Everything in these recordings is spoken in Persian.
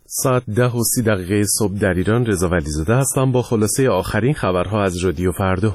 ساعت 10:30 صبح در ایران. رضا ولیزاده هستم با خلاصه آخرین خبرها از رادیو فردا.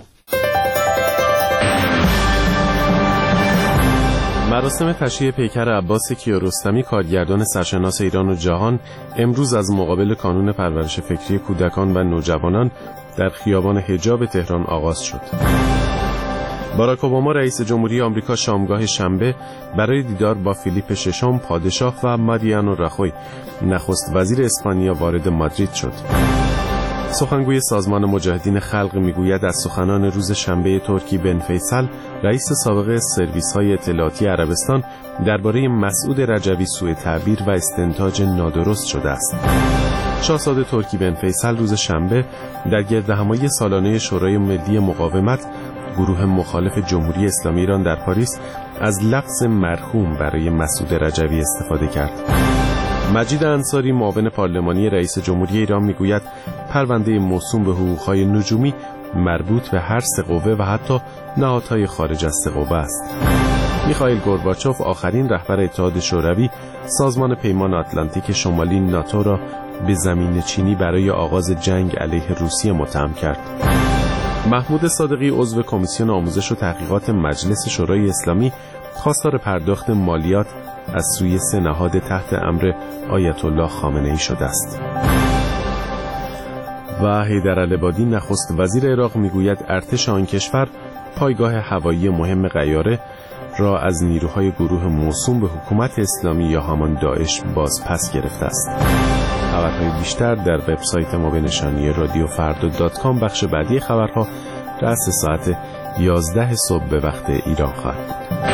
مراسم تشییع پیکر عباس کیارستمی کارگردان سرشناس ایران و جهان امروز از مقابل کانون پرورش فکری کودکان و نوجوانان در خیابان حجاب تهران آغاز شد. باراک اوباما رئیس جمهوری آمریکا شامگاه شنبه برای دیدار با فیلیپ ششم پادشاه و ماریانو راخوی نخست وزیر اسپانیا وارد مادرید شد. سخنگوی سازمان مجاهدین خلق میگوید از سخنان روز شنبه ترکی بن فیصل رئیس سابق سرویس‌های اطلاعاتی عربستان درباره مسعود رجوی سوء تعبیر و استنتاج نادرست شده است. شاهزاده ترکی بن فیصل روز شنبه در گردهمایی سالانه شورای ملی مقاومت گروه مخالف جمهوری اسلامی ایران در پاریس از لفظ مرحوم برای مسعود رجوی استفاده کرد. مجید انصاری معاون پارلمانی رئیس جمهوری ایران میگوید پرونده موسوم به حقوق‌های نجومی مربوط به هر سه قوه و حتی نهادهای خارج از سه قوه است. میخائیل گورباچوف آخرین رهبر اتحاد شوروی سازمان پیمان آتلانتیک شمالی ناتو را به زمین چینی برای آغاز جنگ علیه روسیه متهم کرد. محمود صادقی عضو کمیسیون آموزش و تحقیقات مجلس شورای اسلامی خواستار پرداخت مالیات از سوی سه نهاد تحت امر آیت الله خامنه‌ای شده است. و حیدرالعبادی نخست وزیر عراق میگوید ارتش آن کشور پایگاه هوایی مهم غیاره را از نیروهای گروه موسوم به حکومت اسلامی یا همان داعش بازپس گرفته است. خبرهای بیشتر در وبسایت ما به نشانی radiofrda.com. بخش بعدی خبرها رأس ساعت 11 صبح به وقت ایران خواهد بود.